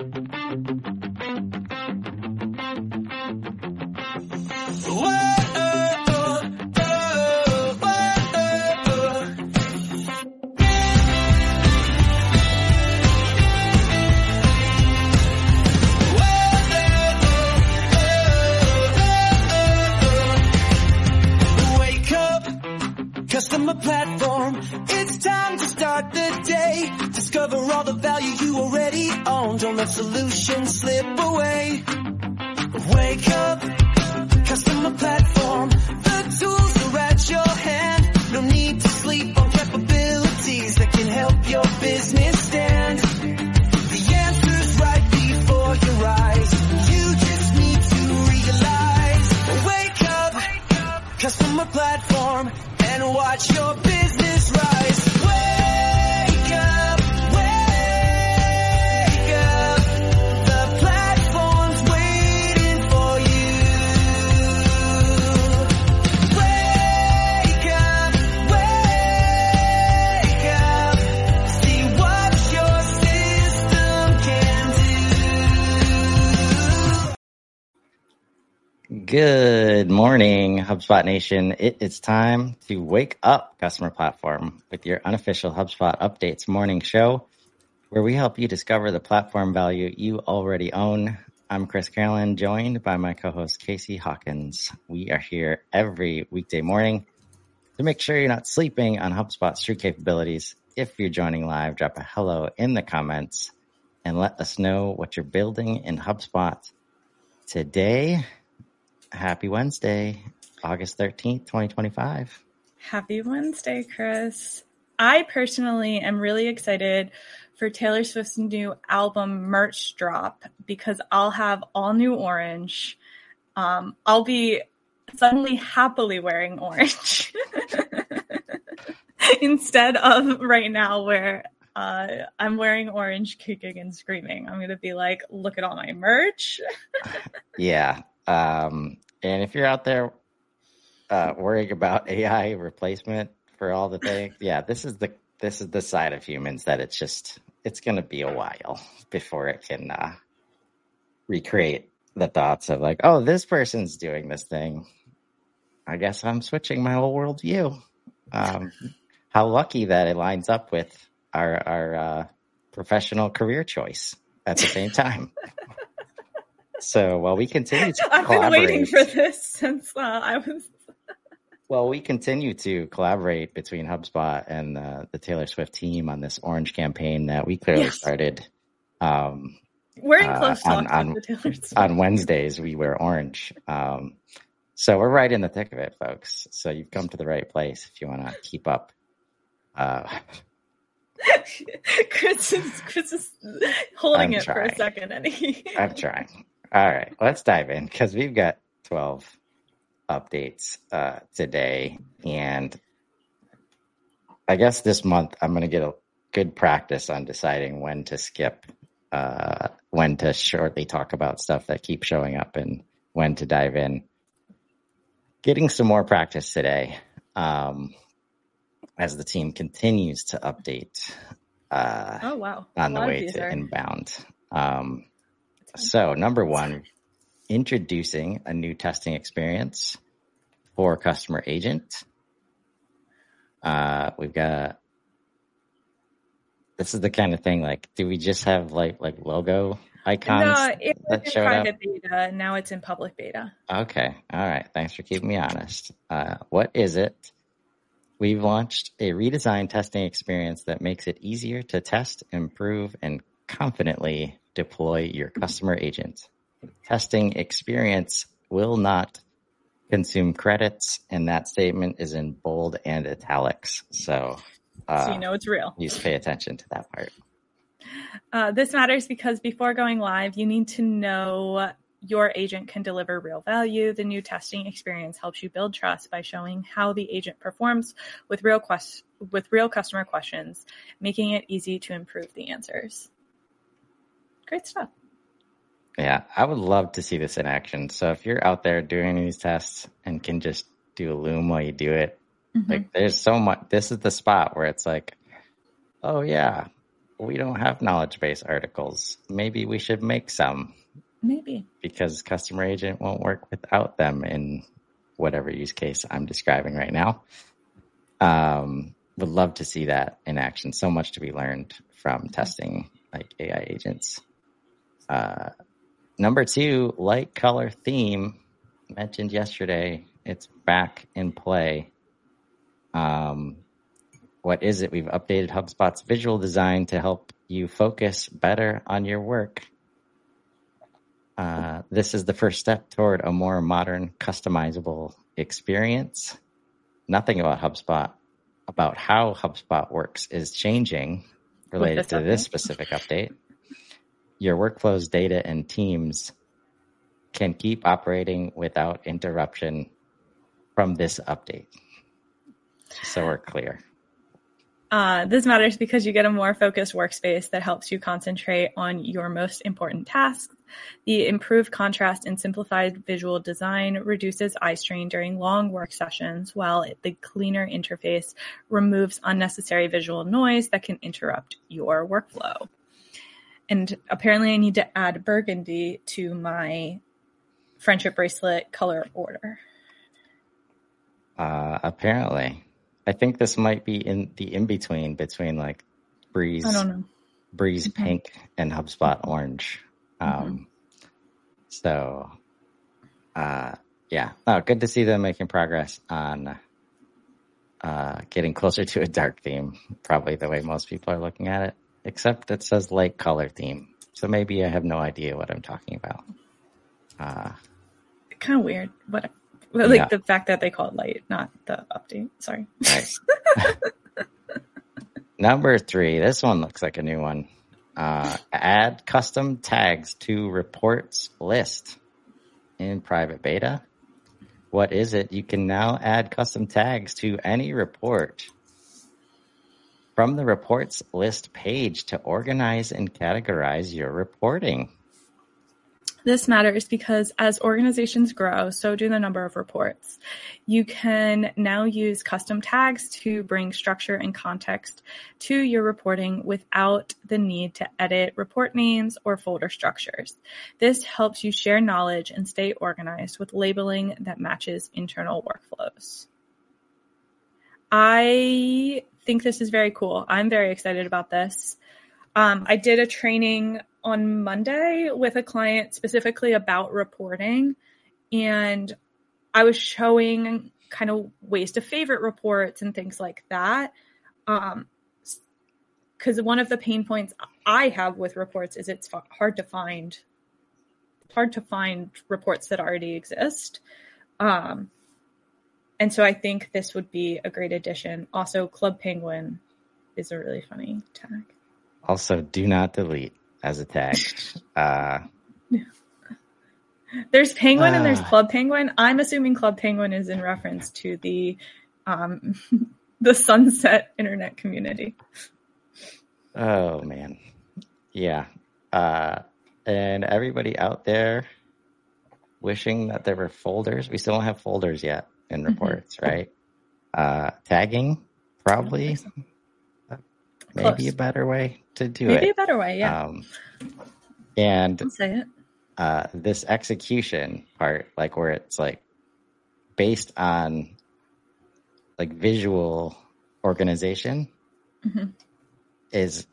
Customer platform, it's time to start the day. Discover all the value you already own. Don't let solutions slip away. Wake up, customer platform. The tools are at your hand. No need to sleep on capabilities that can help your business stand. The answer's right before your eyes. You just need to realize. Wake up, customer platform. And watch your business rise. Wake up, wake up. The platform's waiting for you. Wake up, wake up. See what your system can do. Good morning, HubSpot Nation. It is time to wake up customer platform with your unofficial HubSpot Updates morning show, where we help you discover the platform value you already own. I'm Chris Carolyn, joined by my co-host Casey Hawkins. We are here every weekday morning to make sure you're not sleeping on HubSpot's true capabilities. If you're joining live, drop a hello in the comments and let us know what you're building in HubSpot today. Happy Wednesday, August 13th, 2025. Happy Wednesday, Chris. I personally am really excited for Taylor Swift's new album merch drop because I'll have all new orange. I'll be suddenly happily wearing orange instead of right now where I'm wearing orange, kicking and screaming. I'm going to be like, look at all my merch. Yeah. And if you're out there worrying about AI replacement for all the things, yeah, this is the side of humans that it's going to be a while before it can recreate the thoughts of like, oh, this person's doing this thing. I guess I'm switching my whole worldview. How lucky that it lines up with our professional career choice at the same time. So while we continue to I've been waiting for this since I was. Well, we continue to collaborate between HubSpot and the Taylor Swift team on this orange campaign that we clearly started. We're in close talks with the Taylor Swift. On Wednesdays, we wear orange. So we're right in the thick of it, folks. So you've come to the right place if you want to keep up. Chris is holding it for a second. I'm trying. All right, let's dive in because we've got 12 updates today. And I guess this month I'm going to get a good practice on deciding when to skip, when to shortly talk about stuff that keeps showing up and when to dive in. Getting some more practice today as the team continues to update on the way to inbound. So number one, introducing a new testing experience for Customer Agent. We've got, this is the kind of thing, like, do we just have like logo icons? No, it was in private beta. Now it's in public beta. Okay. All right. Thanks for keeping me honest. What is it? We've launched a redesigned testing experience that makes it easier to test, improve, and confidently deploy your Customer Agent. Testing experience will not consume credits, and that statement is in bold and italics. So you know it's real. Please pay attention to that part. This matters because before going live, you need to know your agent can deliver real value. The new testing experience helps you build trust by showing how the agent performs with real customer questions, making it easy to improve the answers. Great stuff. Yeah, I would love to see this in action. So if you're out there doing these tests and can just do a Loom while you do it, like there's so much, this is the spot where it's like, oh yeah, we don't have knowledge base articles. Maybe we should make some. Maybe. Because Customer Agent won't work without them in whatever use case I'm describing right now. Would love to see that in action. So much to be learned from testing like AI agents. Number 2, light color theme mentioned yesterday. It's back in play. What is it? We've updated HubSpot's visual design to help you focus better on your work. This is the first step toward a more modern, customizable experience. Nothing about HubSpot, about how HubSpot works, is changing related to this specific update. Your workflows, data, and teams can keep operating without interruption from this update. So we're clear. This matters because you get a more focused workspace that helps you concentrate on your most important tasks. The improved contrast and simplified visual design reduces eye strain during long work sessions, while the cleaner interface removes unnecessary visual noise that can interrupt your workflow. And apparently I need to add burgundy to my friendship bracelet color order. Apparently. I think this might be in the in-between between like Breeze Pink and HubSpot Orange. Good to see them making progress on getting closer to a dark theme, probably the way most people are looking at it, except it says light color theme. So maybe I have no idea what I'm talking about. Kind of weird. The fact that they call it light, not the update. Sorry. Right. Number 3, this one looks like a new one. Add custom tags to reports list in private beta. What is it? You can now add custom tags to any report from the reports list page to organize and categorize your reporting. This matters because as organizations grow, so do the number of reports. You can now use custom tags to bring structure and context to your reporting without the need to edit report names or folder structures. This helps you share knowledge and stay organized with labeling that matches internal workflows. I think this is very cool. I'm very excited about this. I did a training on Monday with a client specifically about reporting, and I was showing kind of ways to favorite reports and things like that. Because one of the pain points I have with reports is it's hard to find reports that already exist. And so I think this would be a great addition. Also, Club Penguin is a really funny tag. Also, do not delete as a tag. There's Penguin and there's Club Penguin. I'm assuming Club Penguin is in reference to the Sunset internet community. Oh, man. Yeah. And everybody out there wishing that there were folders. We still don't have folders yet in reports, right? Tagging, probably. Maybe Close. A better way to do it. Maybe a better way, yeah. And I'll say it. This execution part, like where it's like based on like visual organization, is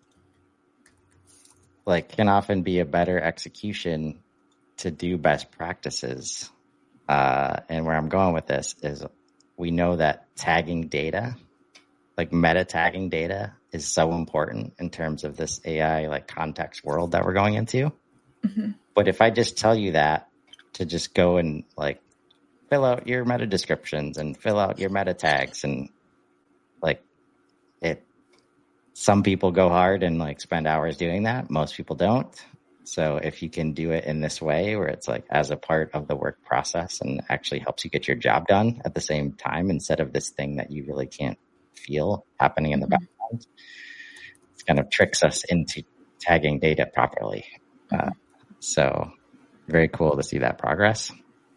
like can often be a better execution to do best practices. And where I'm going with this is we know that tagging data, like meta tagging data, is so important in terms of this AI like context world that we're going into. But if I just tell you that to just go and like fill out your meta descriptions and fill out your meta tags and like it, some people go hard and like spend hours doing that. Most people don't. So if you can do it in this way where it's like as a part of the work process and actually helps you get your job done at the same time instead of this thing that you really can't feel happening in the background, it kind of tricks us into tagging data properly. So very cool to see that progress.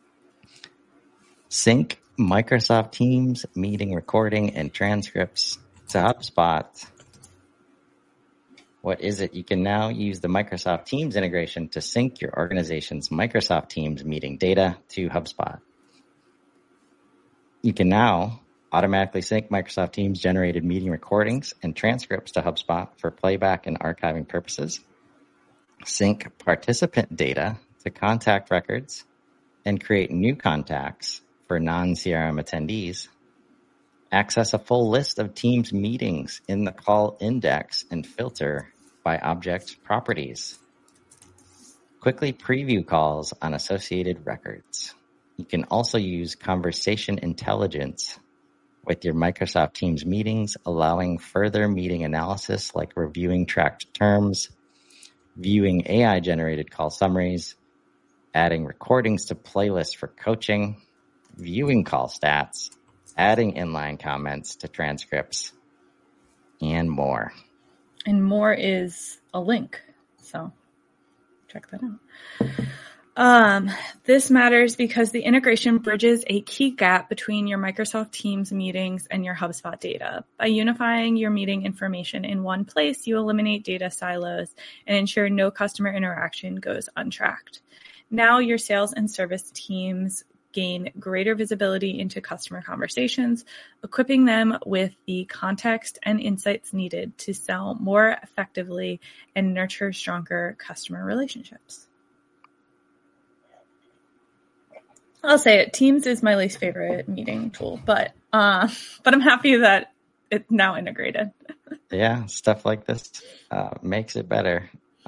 Sync Microsoft Teams meeting recording and transcripts to HubSpot. What is it? You can now use the Microsoft Teams integration to sync your organization's Microsoft Teams meeting data to HubSpot. You can now automatically sync Microsoft Teams generated meeting recordings and transcripts to HubSpot for playback and archiving purposes. Sync participant data to contact records and create new contacts for non-CRM attendees. Access a full list of Teams meetings in the call index and filter by object properties. Quickly preview calls on associated records. You can also use conversation intelligence with your Microsoft Teams meetings, allowing further meeting analysis like reviewing tracked terms, viewing AI-generated call summaries, adding recordings to playlists for coaching, viewing call stats, adding inline comments to transcripts, and more. And more is a link, so check that out. This matters because the integration bridges a key gap between your Microsoft Teams meetings and your HubSpot data. By unifying your meeting information in one place, you eliminate data silos and ensure no customer interaction goes untracked. Now your sales and service teams gain greater visibility into customer conversations, equipping them with the context and insights needed to sell more effectively and nurture stronger customer relationships. I'll say it. Teams is my least favorite meeting tool, but I'm happy that it's now integrated. Yeah, stuff like this makes it better.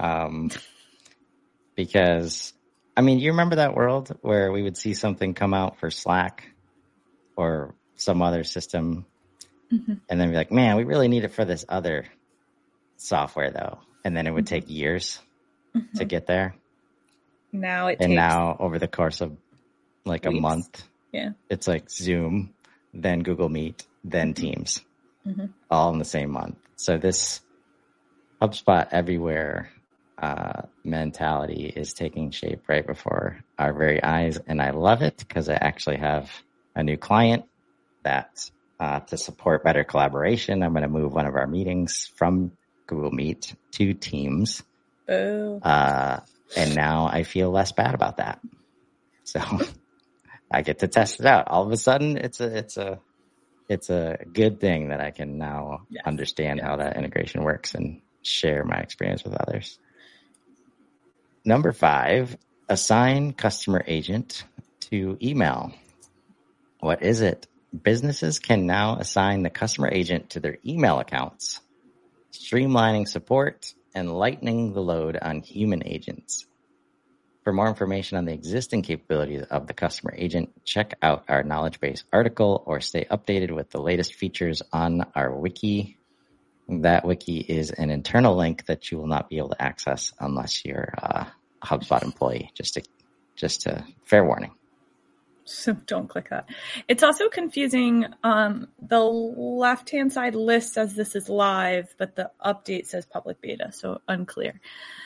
Because, I mean, you remember that world where we would see something come out for Slack or some other system, and then be like, man, we really need it for this other software, though. And then it would take years to get there. Now now over the course of like weeks. A month, Yeah, it's like Zoom, then Google Meet, then Teams, all in the same month. So this HubSpot everywhere mentality is taking shape right before our very eyes, and I love it because I actually have a new client that to support better collaboration, I'm going to move one of our meetings from Google Meet to Teams. Oh. And now I feel less bad about that. So I get to test it out. All of a sudden, it's a good thing that I can now understand how that integration works and share my experience with others. Number 5, assign customer agent to email. What is it? Businesses can now assign the customer agent to their email accounts, streamlining support and lightening the load on human agents. For more information on the existing capabilities of the customer agent, check out our knowledge base article or stay updated with the latest features on our wiki. That wiki is an internal link that you will not be able to access unless you're a HubSpot employee. Just a fair warning. So don't click that. It's also confusing. The left-hand side list says this is live, but the update says public beta, so unclear.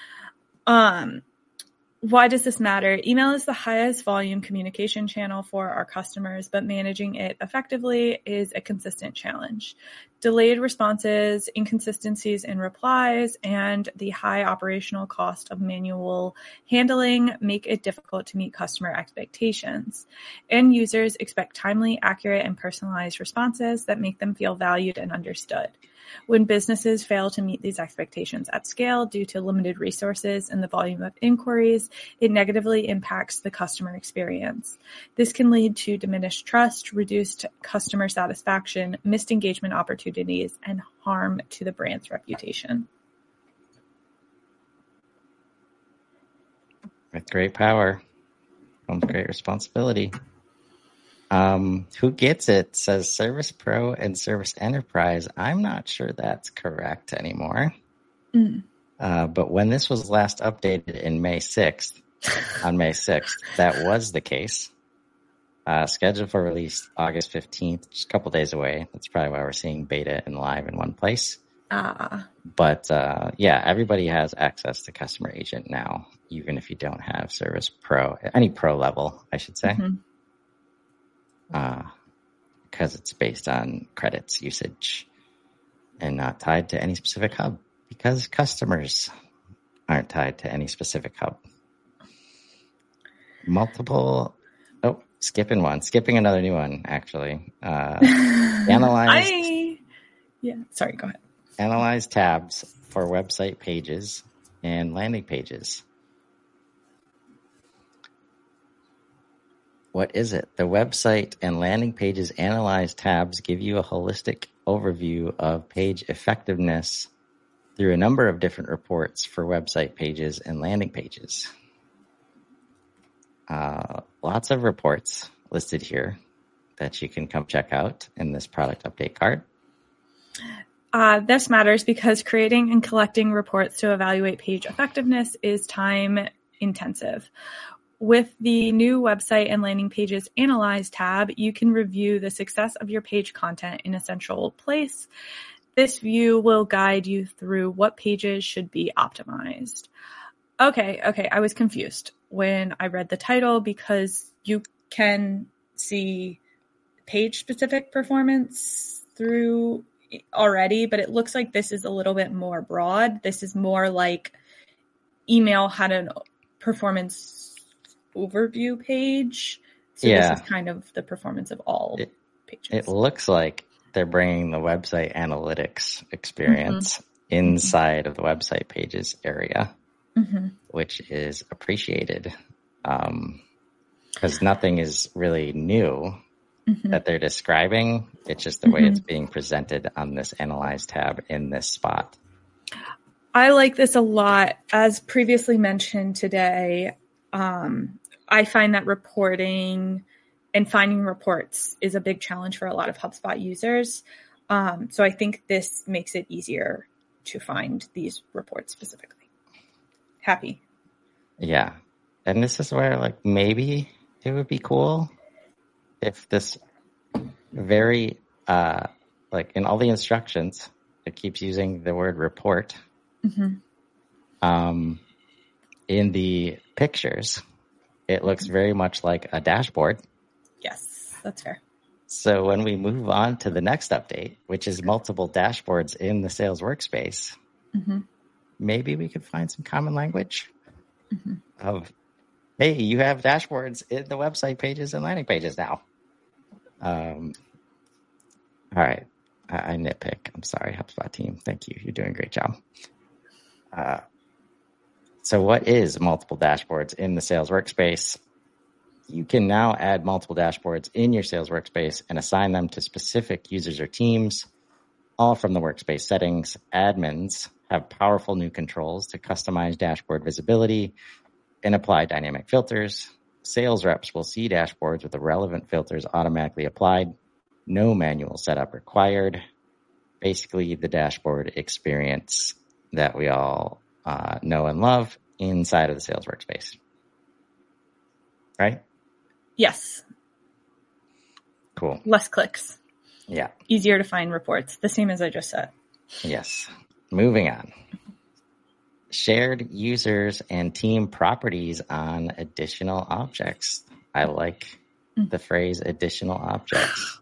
Why does this matter? Email is the highest volume communication channel for our customers, but managing it effectively is a consistent challenge. Delayed responses, inconsistencies in replies, and the high operational cost of manual handling make it difficult to meet customer expectations. End users expect timely, accurate, and personalized responses that make them feel valued and understood. When businesses fail to meet these expectations at scale due to limited resources and the volume of inquiries, it negatively impacts the customer experience. This can lead to diminished trust, reduced customer satisfaction, missed engagement opportunities, and harm to the brand's reputation. With great power comes great responsibility. Who Gets It says Service Pro and Service Enterprise. I'm not sure that's correct anymore. But when this was last updated in May 6th, on May 6th, that was the case. Scheduled for release August 15th, just a couple days away. That's probably why we're seeing beta and live in one place. But yeah, everybody has access to Customer Agent now, even if you don't have Service Pro, any pro level, I should say. Because it's based on credits usage and not tied to any specific hub. Because customers aren't tied to any specific hub. Skipping another new one, actually. Sorry, go ahead. Analyze tabs for website pages and landing pages. What is it? The website and landing pages analyze tabs give you a holistic overview of page effectiveness through a number of different reports for website pages and landing pages. Lots of reports listed here that you can come check out in this product update card. This matters because creating and collecting reports to evaluate page effectiveness is time intensive. With the new website and landing pages analyze tab, you can review the success of your page content in a central place. This view will guide you through what pages should be optimized. Okay, I was confused when I read the title because you can see page-specific performance through already, but it looks like this is a little bit more broad. This is more like email had a performance overview page. So This is kind of the performance of all pages. It looks like they're bringing the website analytics experience inside of the website pages area, which is appreciated because nothing is really new that they're describing. It's just the way it's being presented on this Analyze tab in this spot. I like this a lot. As previously mentioned today, I find that reporting and finding reports is a big challenge for a lot of HubSpot users. So I think this makes it easier to find these reports specifically. Happy. Yeah. And this is where maybe it would be cool if this very, in all the instructions, it keeps using the word report. In the pictures, it looks very much like a dashboard. Yes, that's fair. So when we move on to the next update, which is multiple dashboards in the sales workspace, maybe we could find some common language of, hey, you have dashboards in the website pages and landing pages now. All right. I nitpick. I'm sorry, HubSpot team. Thank you. You're doing a great job. So what is multiple dashboards in the sales workspace? You can now add multiple dashboards in your sales workspace and assign them to specific users or teams, all from the workspace settings. Admins have powerful new controls to customize dashboard visibility and apply dynamic filters. Sales reps will see dashboards with the relevant filters automatically applied. No manual setup required. Basically, the dashboard experience that we all know and love inside of the sales workspace. Right? Yes. Cool. Less clicks. Yeah. Easier to find reports. The same as I just said. Yes. Moving on. Shared users and team properties on additional objects. I like the phrase additional objects.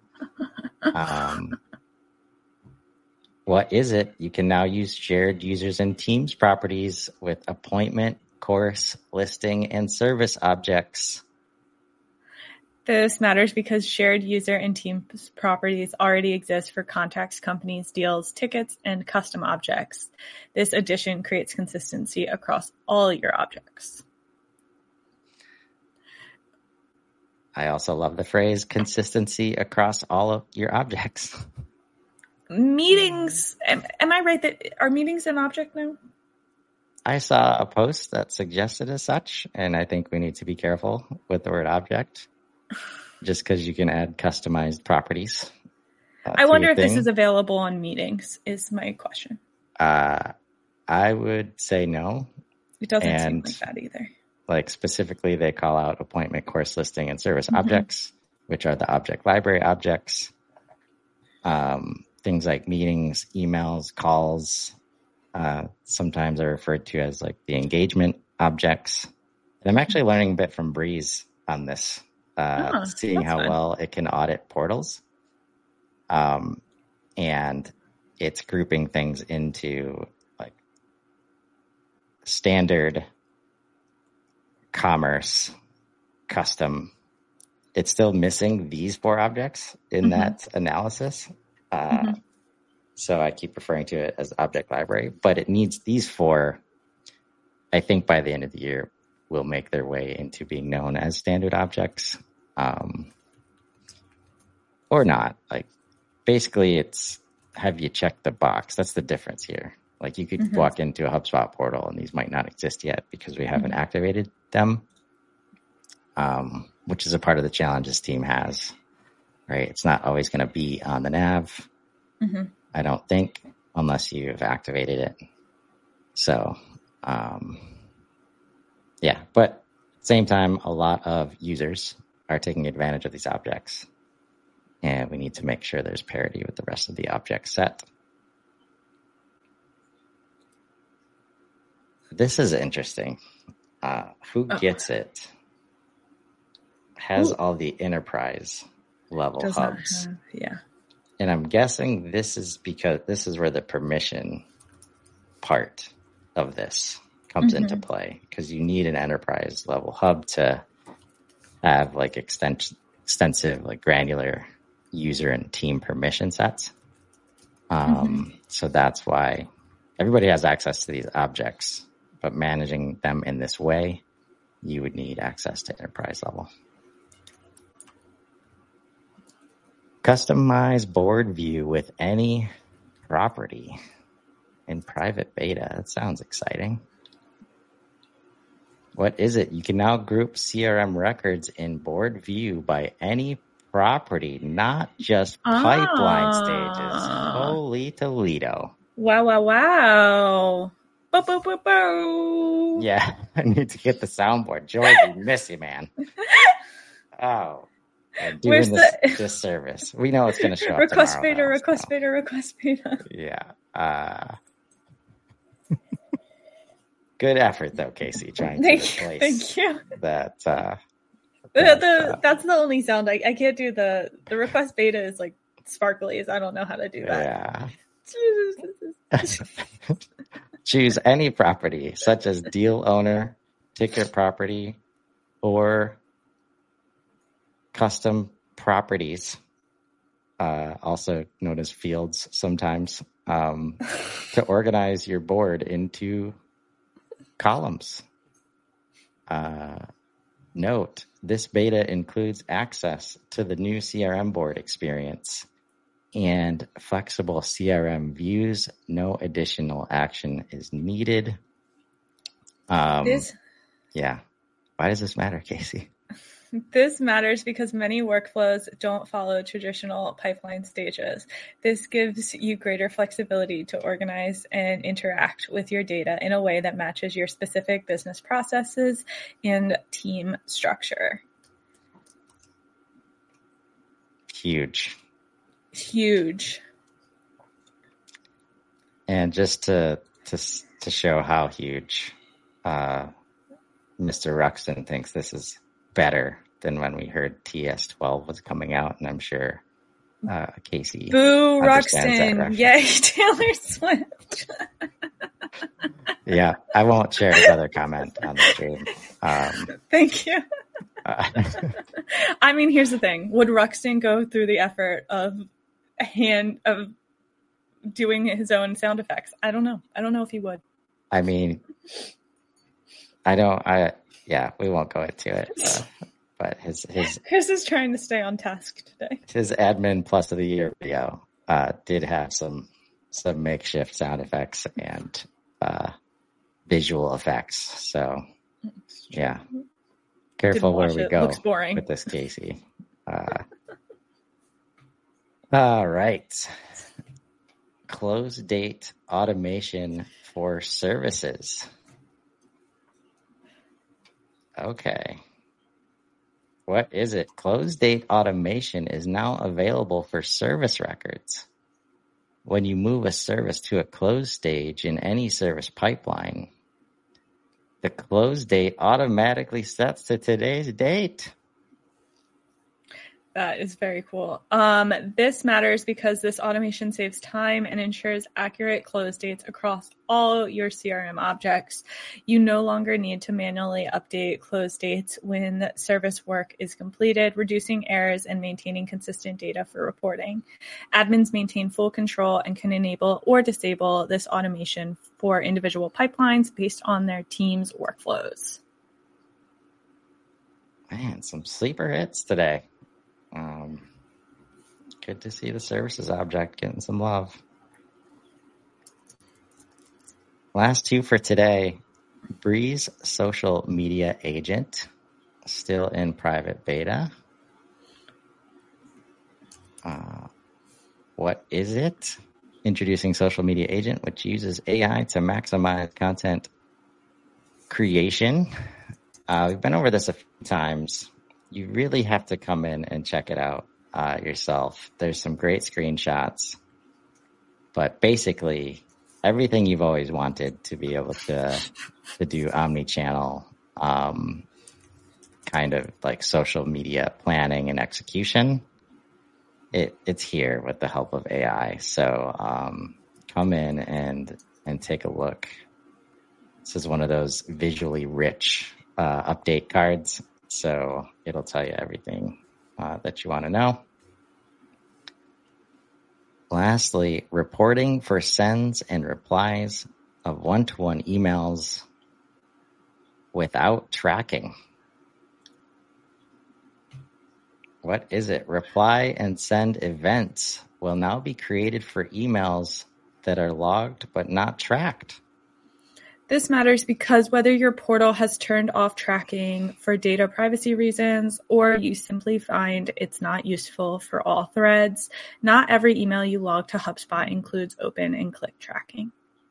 What is it? You can now use shared users and teams properties with appointment, course, listing, and service objects. This matters because shared user and team properties already exist for contacts, companies, deals, tickets, and custom objects. This addition creates consistency across all your objects. I also love the phrase consistency across all of your objects. Meetings. Am I right that are meetings an object now? I saw a post that suggested as such, and I think we need to be careful with the word object. Just because you can add customized properties. I wonder if this is available on meetings, is my question. I would say no. It doesn't seem like that either. Specifically, they call out appointment, course, listing, and service objects, which are the object library objects. Things like meetings, emails, calls. Sometimes are referred to as the engagement objects. And I'm actually learning a bit from Breeze on this. Seeing how well it can audit portals. And it's grouping things into standard commerce custom, it's still missing these 4 objects in that analysis. So I keep referring to it as object library, but it needs these 4. I think by the end of the year, will make their way into being known as standard objects, or not. Like, basically, it's have you checked the box? That's the difference here. Like, you could walk into a HubSpot portal, and these might not exist yet because we haven't activated them, which is a part of the challenge this team has. Right? It's not always going to be on the nav. I don't think, unless you've activated it. So, yeah, but at the same time, a lot of users are taking advantage of these objects, and we need to make sure there's parity with the rest of the object set. This is interesting. Who gets it? Has all the enterprise level hubs. Yeah. And I'm guessing this is because this is where the permission part of this comes into play, because you need an enterprise level hub to have like extensive, like granular user and team permission sets. So that's why everybody has access to these objects, but managing them in this way, you would need access to enterprise level. Customize board view with any property in private beta. That sounds exciting. What is it? You can now group CRM records in board view by any property, not just pipeline stages. Holy Toledo. Wow. Bow, bow, bow, bow. Yeah, I need to get the soundboard. George, we miss you, man. Oh. Doing this disservice. We know it's going to show up request tomorrow. Request beta. Yeah. Good effort, though, Casey, trying to replace Thank you. that. That's the only sound. I can't do the request beta is like sparklies. I don't know how to do that. Yeah. Choose any property, such as deal owner, ticket property, or custom properties, also known as fields sometimes, to organize your board into columns. Note, this beta includes access to the new CRM board experience and flexible CRM views. No additional action is needed. Yeah. Why does this matter, Casey? This matters because many workflows don't follow traditional pipeline stages. This gives you greater flexibility to organize and interact with your data in a way that matches your specific business processes and team structure. Huge. And just to show how huge, Mr. Ruxton thinks this is better than when we heard TS12 was coming out, and I'm sure Casey. Boo, Ruxton! Yay, Taylor Swift! Yeah, I won't share his other comment on the stream. Thank you. I mean, here's the thing: would Ruxton go through the effort of doing his own sound effects? I don't know. I don't know if he would. I mean, yeah, we won't go into it. But his Chris is trying to stay on task today. His admin plus of the year video did have some makeshift sound effects and visual effects. So yeah, careful where we go with this, Casey. All right. Close date automation for services. Okay. What is it? Close date automation is now available for service records. When you move a service to a close stage in any service pipeline, the close date automatically sets to today's date. That is very cool. This matters because this automation saves time and ensures accurate close dates across all your CRM objects. You no longer need to manually update close dates when service work is completed, reducing errors and maintaining consistent data for reporting. Admins maintain full control and can enable or disable this automation for individual pipelines based on their team's workflows. Man, some sleeper hits today. Good to see the services object getting some love. Last two for today. Breeze Social Media Agent, still in private beta. What is it? Introducing Social Media Agent, which uses AI to maximize content creation. We've been over this a few times. You really have to come in and check it out yourself. There's some great screenshots, but basically everything you've always wanted to be able to do omni-channel kind of like social media planning and execution. It's here with the help of AI. So come in and take a look. This is one of those visually rich update cards. So it'll tell you everything that you want to know. Lastly, reporting for sends and replies of one-to-one emails without tracking. What is it? Reply and send events will now be created for emails that are logged but not tracked. This matters because whether your portal has turned off tracking for data privacy reasons or you simply find it's not useful for all threads, not every email you log to HubSpot includes open and click tracking.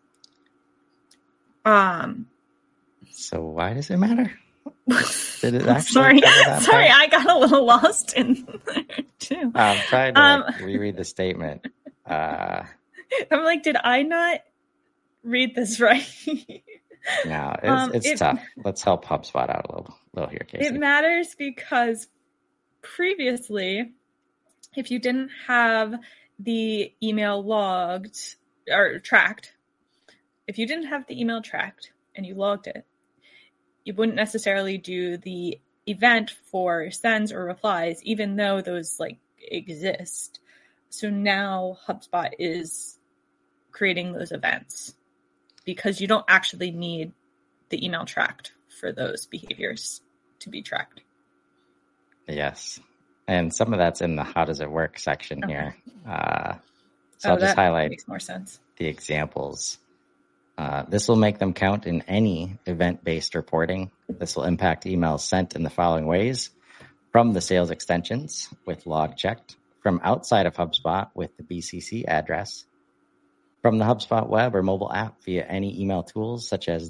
So why does it matter? Did it actually sorry, I got a little lost in there too. I'm trying to reread the statement. I'm like, did I not read this right? No, it's tough. Let's help HubSpot out a little here, Casey. It matters because previously, if you didn't have the email logged or tracked, if you didn't have the email tracked and you logged it, you wouldn't necessarily do the event for sends or replies, even though those like exist. So now HubSpot is creating those events because you don't actually need the email tracked for those behaviors to be tracked. Yes. And some of that's in the how does it work section here. So I'll just highlight makes more sense. The examples. This will make them count in any event-based reporting. This will impact emails sent in the following ways: from the sales extensions with log checked, from outside of HubSpot with the BCC address, from the HubSpot web or mobile app via any email tools such as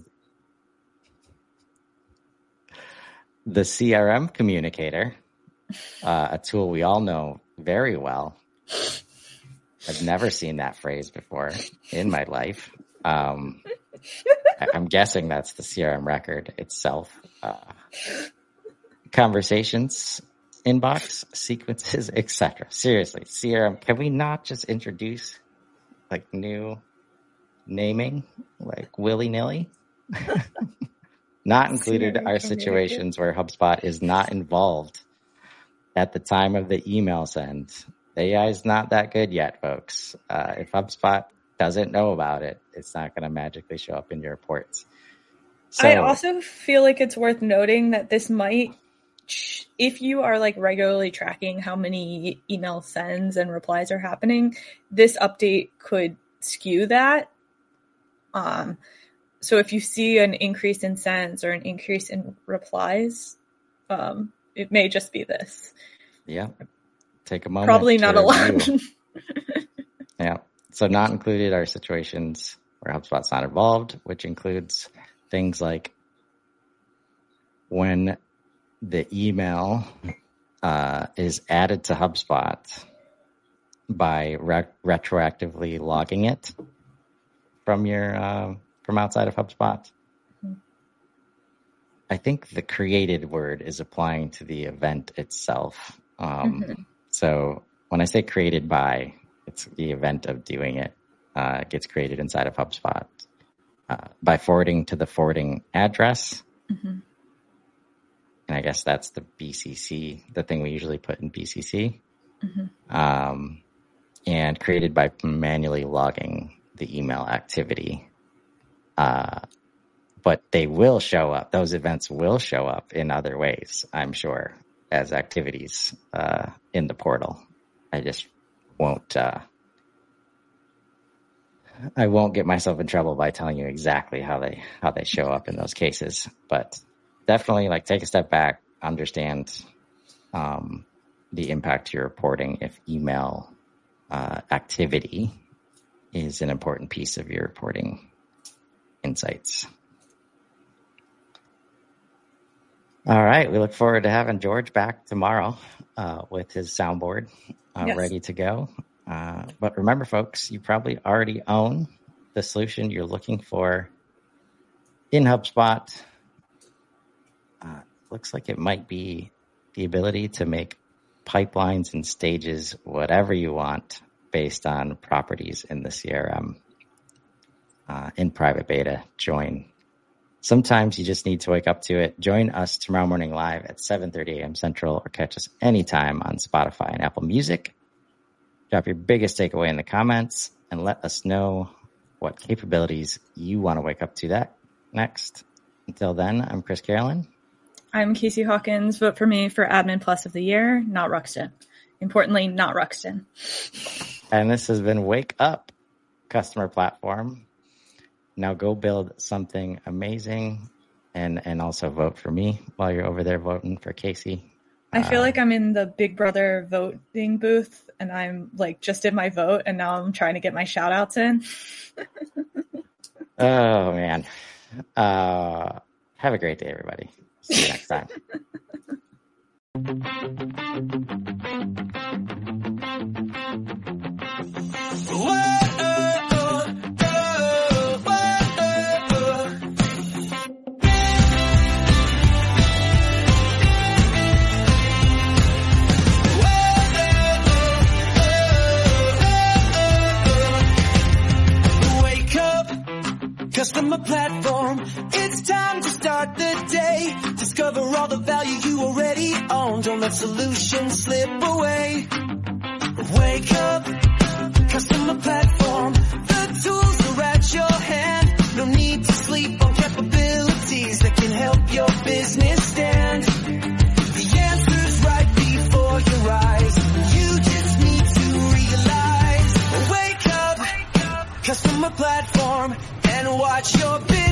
the CRM Communicator, a tool we all know very well. I've never seen that phrase before in my life. I'm guessing that's the CRM record itself. Conversations, inbox, sequences, etc. Seriously, CRM, can we not just introduce like new naming, like willy-nilly? Not included are situations where HubSpot is not involved at the time of the email send. The AI is not that good yet, folks. If HubSpot doesn't know about it, it's not going to magically show up in your reports. So, I also feel like it's worth noting that this might, if you are like regularly tracking how many email sends and replies are happening, this update could skew that. So if you see an increase in sends or an increase in replies, it may just be this. Yeah. Take a moment. Probably not a lot. Yeah. So not included are situations where HubSpot's not involved, which includes things like when the email is added to HubSpot by retroactively logging it from your from outside of HubSpot. Mm-hmm. I think the created word is applying to the event itself. So when I say created by, it's the event of doing it. Gets created inside of HubSpot by forwarding to the forwarding address. And I guess that's the BCC, the thing we usually put in BCC. And created by manually logging the email activity. But they will show up. Those events will show up in other ways, I'm sure, as activities in the portal. I just won't. I won't get myself in trouble by telling you exactly how they show up in those cases. But definitely, like, take a step back, understand the impact to your reporting if email activity is an important piece of your reporting insights. All right. We look forward to having George back tomorrow with his soundboard ready to go. But remember, folks, you probably already own the solution you're looking for in HubSpot. Looks like it might be the ability to make pipelines and stages whatever you want based on properties in the CRM. In private beta, join. Sometimes you just need to wake up to it. Join us tomorrow morning live at 7:30 a.m. Central, or catch us anytime on Spotify and Apple Music. Drop your biggest takeaway in the comments and let us know what capabilities you want to wake up to that next. Until then, I'm Chris Carolyn. I'm Casey Hawkins. Vote for me for Admin Plus of the Year, not Ruxton. Importantly, not Ruxton. And this has been Wake Up Customer Platform. Now go build something amazing, and also vote for me while you're over there voting for Casey. I feel like I'm in the Big Brother voting booth, and I'm like just did my vote, and now I'm trying to get my shout outs in. Oh, man. Have a great day, everybody. See you next time. Customer platform, it's time to start the day. Discover all the value you already own. Don't let solutions slip away. Wake up, customer platform. The tools are at your hand. No need to sleep on capabilities that can help your business stand. The answer's right before your eyes. You just need to realize. Wake up, customer platform, and watch your business